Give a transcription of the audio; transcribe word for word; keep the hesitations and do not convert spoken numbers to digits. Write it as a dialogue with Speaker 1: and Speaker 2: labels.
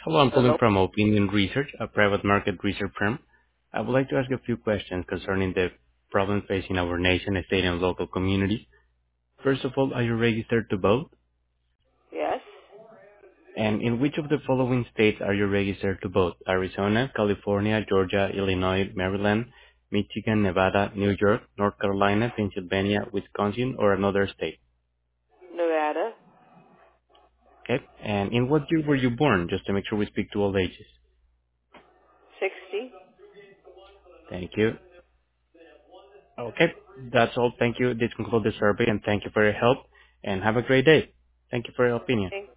Speaker 1: Hello, I'm calling
Speaker 2: Hello?
Speaker 1: from Opinion Research, a private market research firm. I would like to ask a few questions concerning the problems facing our nation, state, and local communities. First of all, are you registered to vote?
Speaker 2: Yes?
Speaker 1: And in which of the following states are you registered to vote? Arizona, California, Georgia, Illinois, Maryland, Michigan, Nevada, New York, North Carolina, Pennsylvania, Wisconsin, or another state?
Speaker 2: Nevada?
Speaker 1: Okay. And in what year were you born? Just to make sure we speak to all ages.
Speaker 2: sixty?
Speaker 1: Thank you. Okay, that's all. Thank you. This concludes the survey, and thank you for your help, and have a great day. Thank you for your opinion.
Speaker 2: Thank